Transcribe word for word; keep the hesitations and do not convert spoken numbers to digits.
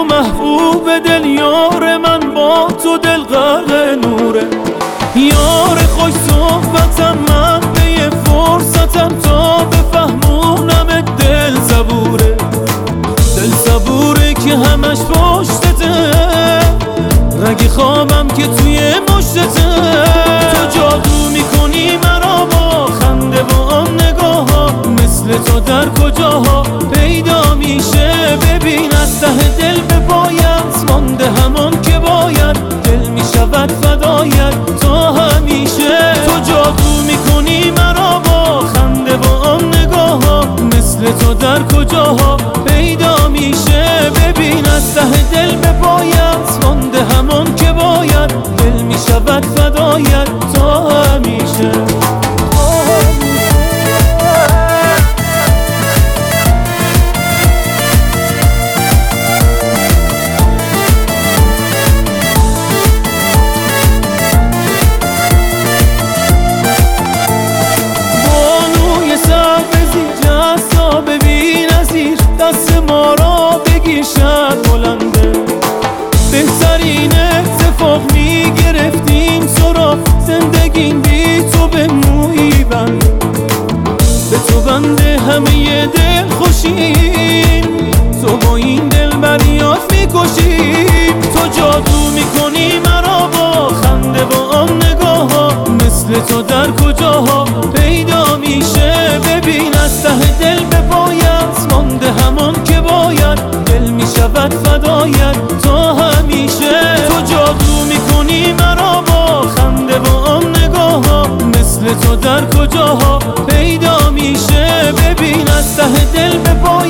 تو محبوب دل، یار من با تو دل غرق نوره. یار خوش صحبتم، من به یه فرصتم تا بفهمونم دل صبوره. دل صبوره که همش پشتته، رگ خوابم که توی مشتته. تو جادو میکنی مرا با خنده و آن نگاه ها، مثل تو در کجاها پیدا میشه؟ ببین از ته دل به پایت مانده همان که باید، دل میشود فدایت تا همیشه. تو جادو میکنی مرا با خنده و آن نگاه ها، مثل تو در کجاها پیدا میشه؟ ببین از ته دل به پایت مانده همان که باید، دل میشود فدایت تا همیشه. دست ما را بگیر شب بلنده، بهترین اتفاق میگرفتیم سراغ، زندگیم بی تو به مویی بنده. به تو بنده همه دل خوشیم، تو با این دل بریاد میکشیم. تو جادو میکنی مرا با خنده و آن نگاه ها، مثل تو در کجاها پیدا میشه؟ ببین از ته دل به پایت مانده همان که باید، دل میشود فدایت تا همیشه. تو جادو میکنی مرا با خنده و آن نگاه ها، مثل تو در کجاها پیدا میشه؟ ببین از ته دل به پایت